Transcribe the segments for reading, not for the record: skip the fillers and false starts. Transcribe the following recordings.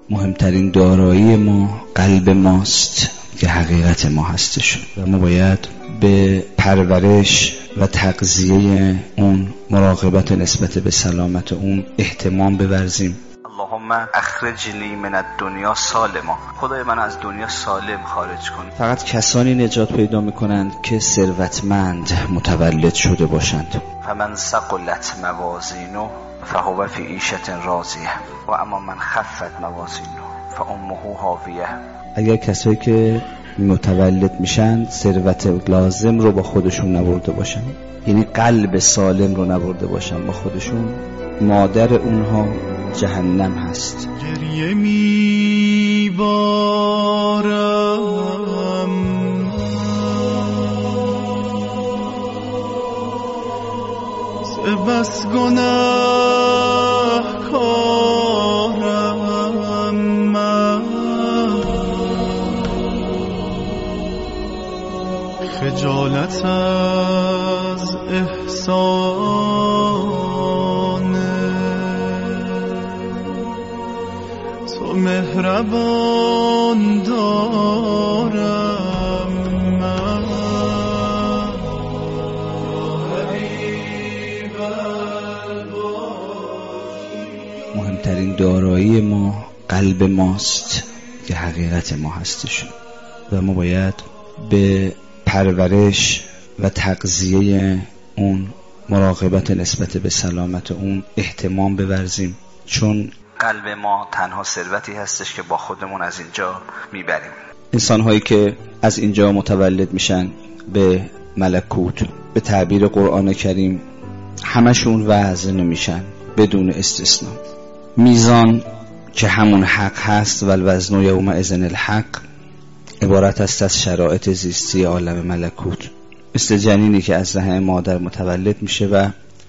مهمترین دارایی ما قلب ماست که حقیقت ما هستش و ما باید به پرورش و تغذیه اون، مراقبت نسبت به سلامت اون اهتمام بورزیم. اللهم اخرجنی من الدنیا سالما، خدای من از دنیا سالم خارج کن. فقط کسانی نجات پیدا میکنند که ثروتمند متولد شده باشند. فمن ثقلت موازینه فهو فی عیشة راضیه و اما من خفت موازینه فامه هاویه. اگر کسایی که متولد میشن ثروت لازم رو با خودشون نبرده باشن، یعنی قلب سالم رو نبرده باشن با خودشون، مادر اونها جهنم هست. گریه میبارم بس گناه کارم من، خجالت از احسان تو مهربان دارم من. مهمترین دارایی ما قلب ماست که حقیقت ما هستش و ما باید به پرورش و تغذیه اون، مراقبت نسبت به سلامت اون اهتمام بورزیم، چون قلب ما تنها ثروتی هستش که با خودمون از اینجا میبریم. انسان هایی که از اینجا متولد میشن به ملکوت، به تعبیر قرآن کریم همشون وزن میشن بدون استثناء. میزان که همون حق هست و الوزن یومئذ الحق عبارت است از شرایط زیستی عالم ملکوت، مثل جنینی که از رحم مادر متولد میشه و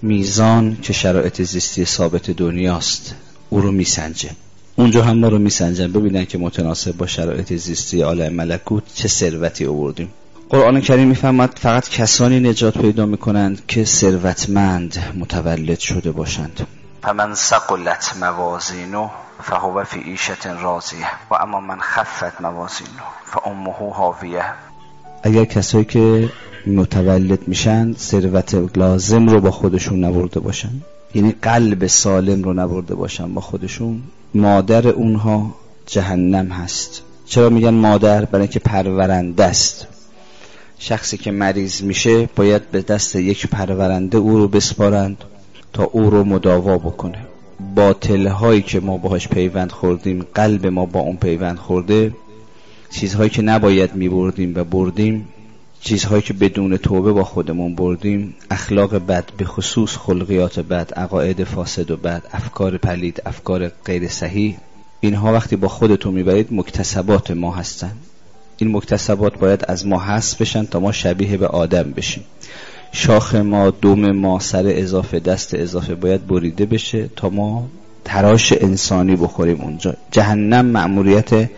میزان که شرایط زیستی ثابت دنیاست او رو میسنجه. اونجا هم ما رو میسنجن ببینن که متناسب با شرایط زیستی عالم ملکوت چه ثروتی آوردیم. قرآن کریم میفرماید فقط کسانی نجات پیدا میکنند که ثروتمند متولد شده باشند. فمن ثقلت موازینه فهو فی عیشة راضیه و اما من خفت موازینه فامه هاویه. اگر کسایی که متولد میشن ثروت لازم رو با خودشون نبرده باشن، یعنی قلب سالم رو نبرده باشن با خودشون، مادر اونها جهنم هست. چرا میگن مادر؟ برای اینکه پرورنده است. شخصی که مریض میشه باید به دست یک پرورنده او رو بسپارند تا او رو مداوا بکنه. باطل‌هایی که ما باهاش پیوند خوردیم، قلب ما با اون پیوند خورده، چیزهایی که نباید میبردیم و بردیم، چیزهایی که بدون توبه با خودمون بردیم، اخلاق بد، به خصوص خلقیات بد، عقاید فاسد و بد، افکار پلید، افکار غیر صحیح، اینها وقتی با خودتون میبرید مکتسبات ما هستن. این مکتسبات باید از ما حذف بشن تا ما شبیه به آدم بشیم. شاخ ما، دم ما، سر اضافه، دست اضافه باید بریده بشه تا ما تراش انسانی بخوریم اونجا. جهنم مأموریت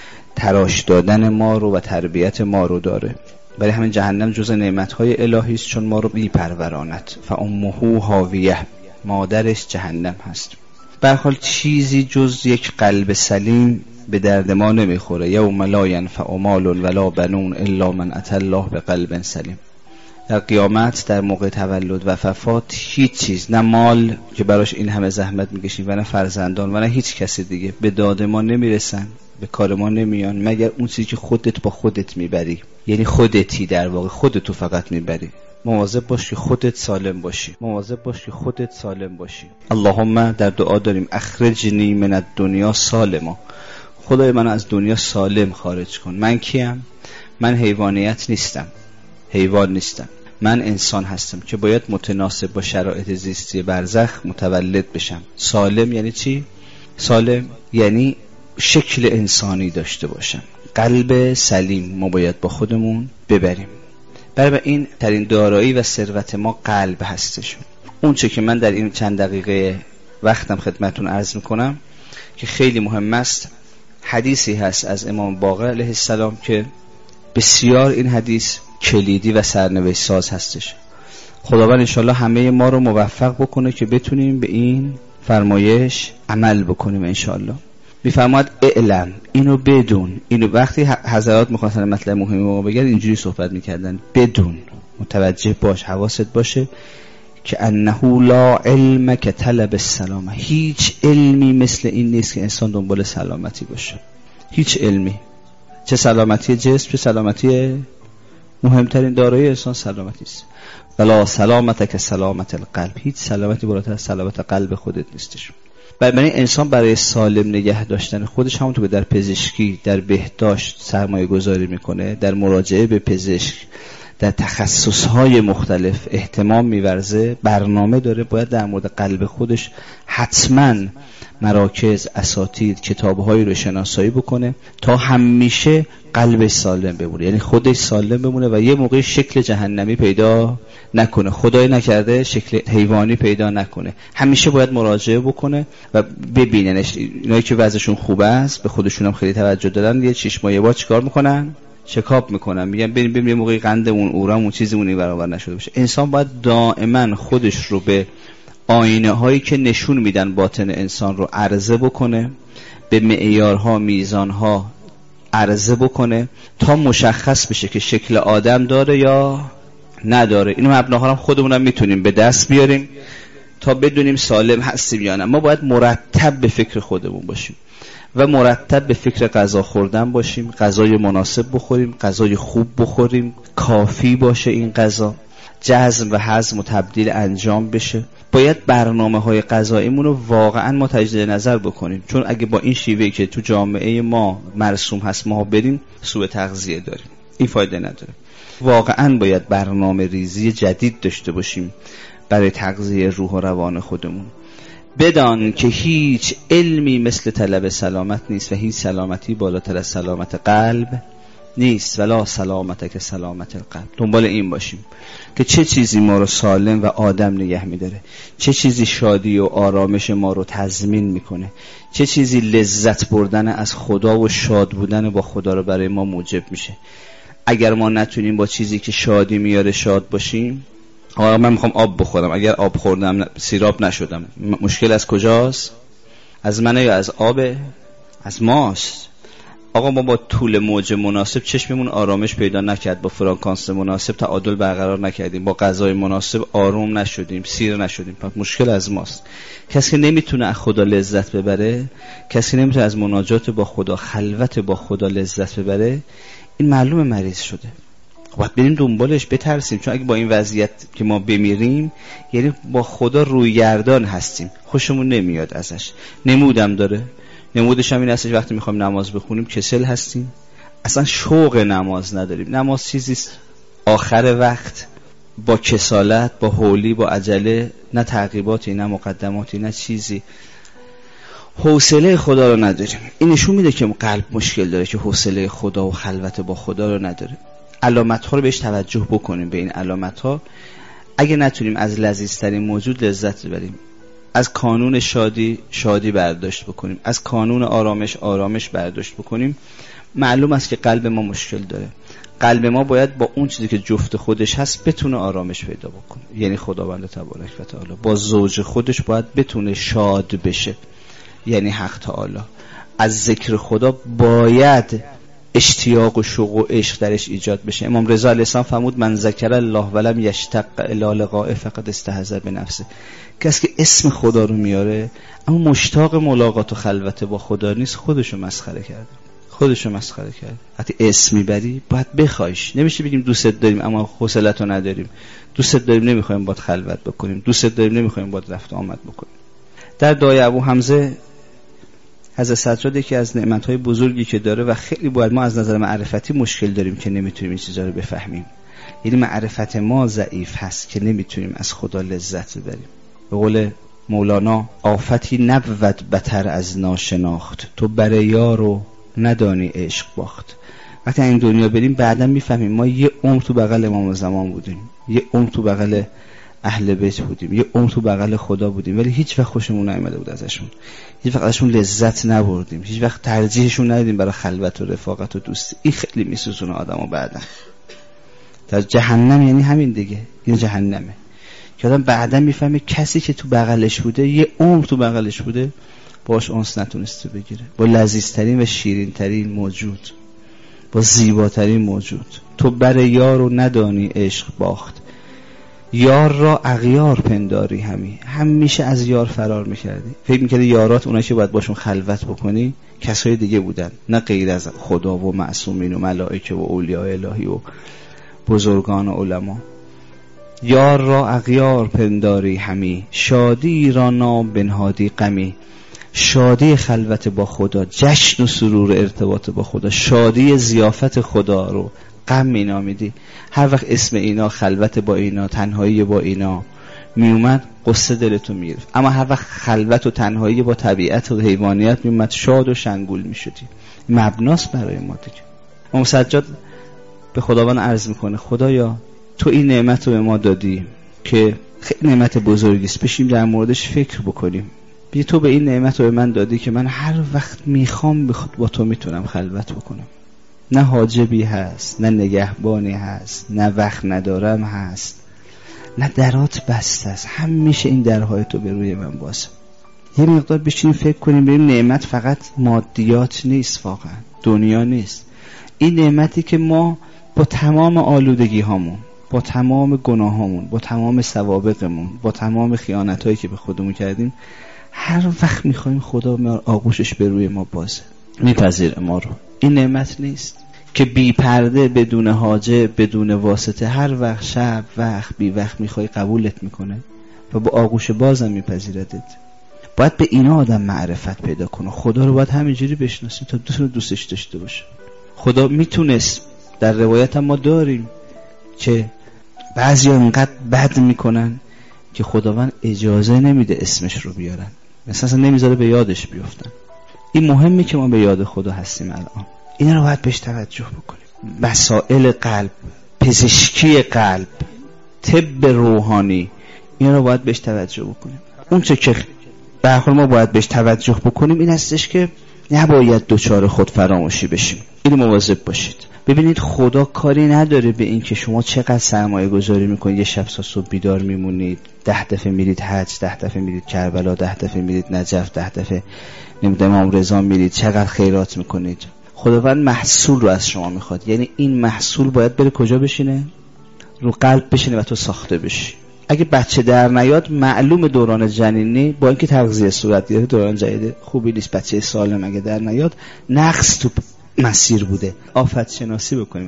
تراش دادن ما رو و تربیت ما رو داره. برای همین جهنم جز نعمت‌های الهی است، چون ما رو میپروراند. فامه هاویه، مادرش جهنم هست. به هر حال چیزی جز یک قلب سلیم به درد ما نمیخوره. یوم لا ینفع مال ولا بنون الا من اتى الله بقلب سلیم. در قیامت، در موقع تولد و وفات، هیچ چیز، نه مال که براش این همه زحمت میکشیم و نه فرزندان و نه هیچ کسی دیگه به داد ما نمیرسن، به کار ما نمیان، مگر اون چیزی که خودت با خودت میبری. یعنی خودتی، در واقع خودتو فقط میبری. مواظب باش که خودت سالم باشی، مواظب باش که خودت سالم باشی. اللهم در دعا داریم اخرجنی من الدنیا سالما، خدای من از دنیا سالم خارج کن. من کیم؟ من حیوانیت نیستم، حیوان نیستم، من انسان هستم که باید متناسب با شرایط زیستی برزخ متولد بشم. سالم یعنی چی؟ سالم یعنی شکل انسانی داشته باشم. قلب سلیم ما باید با خودمون ببریم. برای این ترین دارایی و ثروت ما قلب هستش. اون چه که من در این چند دقیقه وقتم خدمتون عرض میکنم که خیلی مهم است، حدیثی هست از امام باقر علیه السلام که بسیار این حدیث کلیدی و سرنوشت ساز هستش. خداوند انشالله همه ما رو موفق بکنه که بتونیم به این فرمایش عمل بکنیم انشالله. میفرماد اعلم، اینو بدون. اینو وقتی حضرات میخواستن مطلب مهمی ما بگن اینجوری صحبت میکردن، بدون، متوجه باش، حواست باشه که انه لا علم که طلب السلامه، هیچ علمی مثل این نیست که انسان دنبال سلامتی باشه. هیچ علمی، چه سلامتی جسم چه سلامتی، مهمترین دارایی انسان سلامتی است. ولا سلامت که سلامت القلب، هیچ سلامتی بالاتر از سلامت قلب خودت نیستش. برای انسان برای سالم نگه داشتن خودش همونطور که در پزشکی، در بهداشت سرمایه گذاری میکنه، در مراجعه به پزشک، در تخصصهای مختلف اهتمام میورزه، برنامه داره، باید در مورد قلب خودش حتما مراکز، اساتید، کتابهایی رو شناسایی بکنه تا همیشه قلبش سالم بمونه، یعنی خودش سالم بمونه و یه موقع شکل جهنمی پیدا نکنه، خدای نکرده شکل حیوانی پیدا نکنه. همیشه باید مراجعه بکنه و ببیننش. اینایی که وضعشون خوب است، به خودشون هم خیلی توجه دارن، یه 6 ماه یه بار چیکار میکنن؟ چکاپ میکنن، میگن ببین یه موقعی قندمون، اورامون، چیزمون این برابر نشده باشه. انسان باید دائما خودش رو به آینه هایی که نشون میدن باطن انسان رو عرضه بکنه، به معیارها، میزانها عرضه بکنه تا مشخص بشه که شکل آدم داره یا نداره. اینو مبناها هم خودمون هم میتونیم به دست بیاریم تا بدونیم سالم هستیم یا نه. ما باید مرتب به فکر خودمون باشیم و مرتب به فکر غذا خوردن باشیم، غذای مناسب بخوریم، غذای خوب بخوریم، کافی باشه این غذا، جذب و هضم و تبدیل انجام بشه. باید برنامه‌های غذاییمون رو واقعا ما تجدید نظر بکنیم، چون اگه با این شیوهی که تو جامعه ما مرسوم هست ما بریم، سوء تغذیه داریم، این فایده نداره. واقعا باید برنامه ریزی جدید داشته باشیم برای تغذیه روح و روان خودمون. بدان که هیچ علمی مثل طلب سلامت نیست و هیچ سلامتی بالاتر از سلامت قلب نیست. ولا سلامت که سلامت القلب. دنبال این باشیم که چه چیزی ما رو سالم و آدم نگه می‌داره، چه چیزی شادی و آرامش ما رو تضمین میکنه، چه چیزی لذت بردن از خدا و شاد بودن با خدا رو برای ما موجب میشه. اگر ما نتونیم با چیزی که شادی میاره شاد باشیم، آقا من میخوام آب بخورم، اگر آب خوردم سیراب نشدم، مشکل از کجاست؟ از منه یا از آبه؟ از ماست. آقا ما با طول موج مناسب چشممون آرامش پیدا نکرد، با فرکانس مناسب تعادل برقرار نکردیم، با غذای مناسب آروم نشدیم، سیر نشدیم، پس مشکل از ماست. کسی که نمیتونه از خدا لذت ببره، کسی نمیتونه از مناجات با خدا، خلوت با خدا لذت ببره، این معلومه مریض شده. باید بریم دنبالش، بترسیم، چون اگه با این وضعیت که ما بمیریم یعنی با خدا رویگردان هستیم، خوشمون نمیاد ازش. نمودم داره، نمودش هم این هستش وقتی میخوایم نماز بخونیم کسل هستیم، اصلا شوق نماز نداریم. نماز چیزیست آخر وقت، با کسالت، با هولی، با عجله، نه تعقیباتی، نه مقدماتی، نه چیزی، حوصله خدا رو نداریم. این نشون میده که قلب مشکل داره، که حوصله خدا و خلوت با خدا رو نداره. علامت ها رو بهش توجه بکنیم، به این علامت ها. اگه نتونیم از لذیذترین موجود لذت ببریم، از کانون شادی برداشت بکنیم، از کانون آرامش برداشت بکنیم، معلوم است که قلب ما مشکل داره. قلب ما باید با اون چیزی که جفت خودش هست بتونه آرامش پیدا بکنه، یعنی خداوند تبارک و تعالی. با زوج خودش باید بتونه شاد بشه، یعنی حق تعالی. از ذکر خدا باید اشتیاق و شوق و عشق درش ایجاد بشه. امام رضا علیه السلام فرمود من ذکر الله ولم یشتاق الی لقائه فقد استهزأ بنفسه. کسی که اسم خدا رو میاره اما مشتاق ملاقات و خلوت با خدا نیست، خودشو مسخره کرده. وقتی اسم میبری باید بخوایش. نمیشه بگیم دوست داریم اما حوصله‌تو نداریم، دوست داریم نمیخوایم باید خلوت بکنیم، دوست داریم نمیخوایم باید رفت آمد بکنیم. در دعای ابو حمزه حضرت سجاد یکی از نعمت‌های بزرگی که داره و خیلی باید ما از نظر معرفتی مشکل داریم که نمیتونیم این چیزا رو بفهمیم، یعنی معرفت ما ضعیف هست که نمیتونیم از خدا لذت ببریم. به قول مولانا آفتی نبود بتر از ناشناخت، تو بر یارو ندانی عشق باخت. وقتی این دنیا بریم بعدا میفهمیم ما یه عمر تو بغل امام زمان بودیم، یه عمر تو بغل اهل بیت بودیم، یه عمر تو بغل خدا بودیم، ولی هیچ وقت خوشمون نیامده بود ازشون، هیچ وقت ازشون لذت نبردیم، هیچ وقت ترجیحشون ندیدیم برای خلوت و رفاقت و دوستی. این خیلی میسوزونه آدمو بعدا. در جهنم یعنی همین دیگه، این جهنمه که آدم بعدا میفهمه کسی که تو بغلش بوده، یه عمر تو بغلش بوده، باش انس نتونسته بگیره، با لذیذترین و شیرینترین موجود، با زیباترین موجود. تو بر یار و ندانی عشق باخت، یار را اغیار پنداری همیشه از یار فرار میکردی. فکر میکردی یارات اونایی که باید باشون خلوت بکنی کسای دیگه بودن، نه غیر از خدا و معصومین و ملائکه و اولیاء الهی و بزرگان و علما. یار را اغیار پنداری همی، شادی را نام بنهادی غمی. شادی خلوت با خدا، جشن و سرور ارتباط با خدا، شادی ضیافت خدا رو غم می نامیدی. هر وقت اسم اینا، خلوت با اینا، تنهایی با اینا می اومد، قصه دلتو می گرفت. اما هر وقت خلوت و تنهایی با طبیعت و حیوانیت می اومد، شاد و شنگول می شدی. مبناست برای ما دیگه. امام سجاد به خداوند عرض میکنه خدایا تو این نعمت رو به ما دادی که خیلی نعمت بزرگی است، بشیم در موردش فکر بکنیم. بیا تو به این نعمت رو به من دادی که من هر وقت میخوام با تو میتونم خلوت بکنم. نه حاجبی هست، نه نگهبانی هست، نه وقت ندارم هست، نه درات بسته است، همیشه این درهای تو به روی من بازه. یه مقدار بشینیم فکر کنیم ببینیم نعمت فقط مادیات نیست، واقعا دنیا نیست. این نعمتی که ما با تمام آلودگی هامون، با تمام گناه هامون، با تمام سوابقمون، با تمام خیانت هایی که به خودمون کردیم، هر وقت میخوایم خدا آغوشش به روی ما بازه، میپذیره ما رو. این نعمت نیست که بی پرده، بدون حاجه، بدون واسطه، هر وقت شب وقت بی وقت میخوای قبولت میکنه و با آغوش بازم میپذیردت. باید به اینا آدم معرفت پیدا کنه. خدا رو باید همینجوری بشناسیم تا دوستش داشته باشه. خدا میتونست، در روایت هم ما داریم که بعضی ها اینقدر بد میکنن که خداوند اجازه نمیده اسمش رو بیارن، مثلا نمیذاره به یادش بیفتن. این مهمه که ما به یاد خدا هستیم الان. اینا رو باید بهش توجه بکنیم. مسائل قلب، پزشکی قلب، طب روحانی، اینا رو باید بهش توجه بکنیم. اون چه که به هر حال ما باید بهش توجه بکنیم این هستش که نباید دوچار خود فراموشی بشیم. اینو مواظب باشید. ببینید خدا کاری نداره به این که شما چقدر سرمایه گذاری میکنید. یه شب تا صبح بیدار میمونید، 10 دفعه میرید حج، 10 دفعه میرید کربلا، 10 دفعه میرید نجف، 10 دفعه نمیدونم امام رضا میرید، چقدر خیرات میکنید. خداوند محصول رو از شما میخواد. یعنی این محصول باید بره کجا بشینه؟ رو قلب بشینه و تو ساخته بشی. اگه بچه در نیاد، معلوم دوران جنینی با اینکه تغذیه صورت گرفته دوران جنینی خوبی نیست. بچه سالم اگه در نیاد نقص تو مسیر بوده. آفت شناسی بکنیم.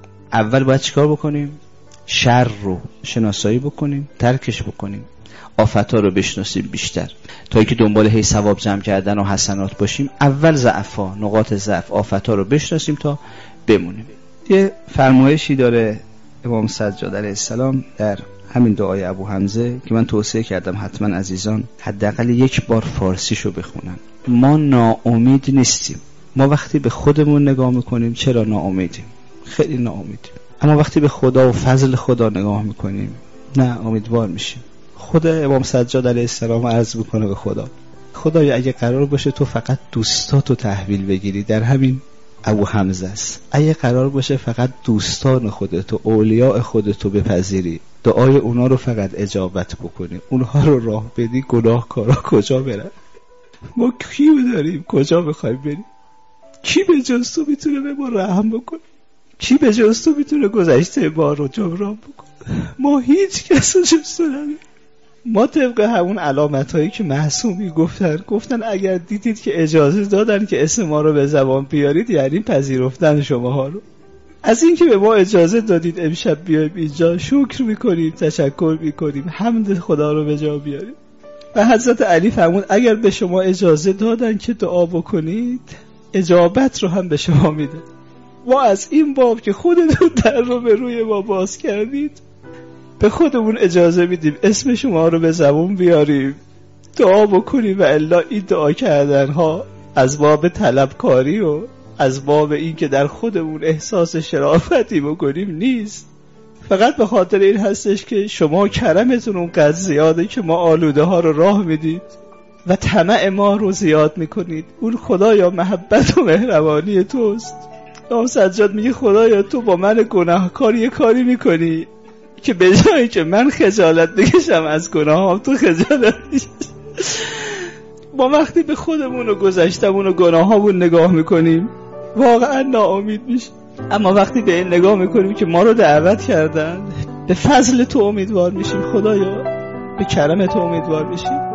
اول باید چیکار بکنیم؟ شر رو شناسایی بکنیم، ترکش بکنیم، آفت‌ها رو بشناسیم بیشتر، تا اینکه دنبال هی ثواب جمع کردن و حسنات باشیم. اول ضعف‌ها، نقاط ضعف، آفت‌ها رو بشناسیم تا بمونیم. یه فرمایشی داره امام سجاد علیه السلام در همین دعای ابو حمزه که من توصیه کردم حتما عزیزان حداقل یک بار فارسیشو بخونن. ما ناامید نیستیم. ما وقتی به خودمون نگاه میکنیم چرا ناامیدیم؟ خیلی ناامیدیم. اما وقتی به خدا و فضل خدا نگاه میکنیم نه امیدوار میشیم. خود امام سجاد علیه السلام عرض میکنه به خدا، خدایا اگه قرار باشه تو فقط دوستاتو تحویل بگیری، در همین ابو حمزه است، اگه قرار باشه فقط دوستان خودتو، اولیاء خودتو بپذیری، دعای اونا رو فقط اجابت بکنی، اونها رو راه بدی، گناهکارا کجا برن؟ ما کیو داریم؟ کجا بخوایم بریم؟ کی به جز تو میتونه به ما رحم بکنه؟ کی به جز تو میتونه گذشته ما رو جبران بکنه؟ ما هیچ کس رو جز تو نداریم. ما طبق همون علامت هایی که معصومی گفتن اگر دیدید که اجازه دادن که اسم ما رو به زبان بیارید یعنی پذیرفتن شماها رو. از این که به ما اجازه دادید امشب بیایم اینجا شکر میکنیم، تشکر میکنیم، حمد خدا رو به جا بیاریم. و حضرت علی فرمود اگر به شما اجازه دادن که دعا بکنید اجابت رو هم به شما میده. ما از این باب که خودتون در رو به روی ما باز کردید به خودمون اجازه میدیم اسم شما رو به زبون بیاریم، دعا بکنیم و الا این دعا کردن ها از باب طلبکاری و از باب این که در خودمون احساس شرافتی بکنیم نیست. فقط به خاطر این هستش که شما کرمتون اونقدر زیاده که ما آلوده ها رو راه میدید و طمع ما رو زیاد میکنید. اون خدایا محبت و مهربانی توست. امام سجاد میگه خدایا تو با من گناهکار یه کاری میکنی که به جایی که من خجالت بکشم از گناهام تو خجالت بکش. ما وقتی به خودمون و گذشتمون و گناهامون نگاه میکنیم واقعا ناامید میشیم، اما وقتی به این نگاه میکنیم که ما رو دعوت کردن، به فضل تو امیدوار میشیم خدایا، به کرم تو امیدوار میشیم.